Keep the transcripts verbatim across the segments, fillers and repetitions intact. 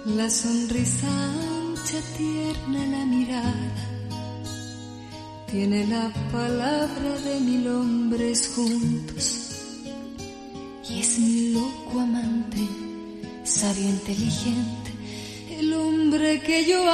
La sonrisa ancha, tierna la mirada, tiene la palabra de mil hombres juntos. Y es mi loco amante, sabio, inteligente, el hombre que yo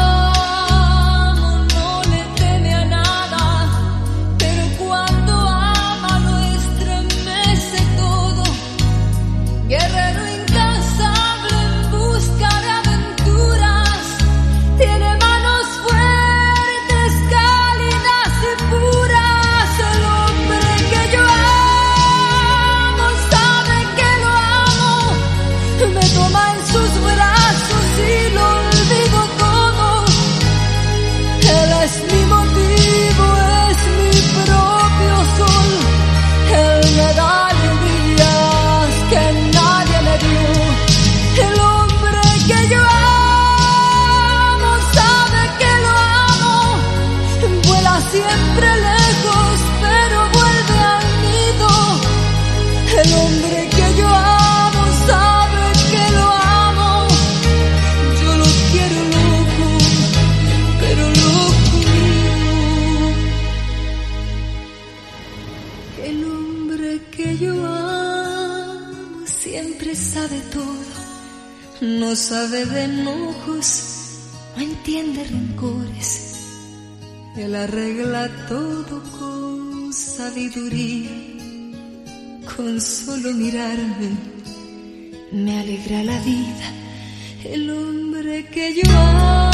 amo. No le teme a nada, pero cuando ama lo estremece todo. Guerrero incansable en busca de aventuras, tiene manos fuertes, cálidas y puras. El hombre que yo amo sabe que lo amo, me toma en sus brazos y lo olvido todo. Él es mi motivo, es mi propio sol. Él me da alegrías que nadie me dio. El hombre que yo amo sabe que lo amo, vuela siempre lejos pero vuelve al nido. El hombre que yo amo sabe que lo amo, yo lo quiero loco, pero loco mío. El hombre que yo amo siempre sabe todo, no sabe de enojos, no entiende rencores. Él arregla todo con sabiduría, con solo mirarme me alegra la vida. El hombre que yo amo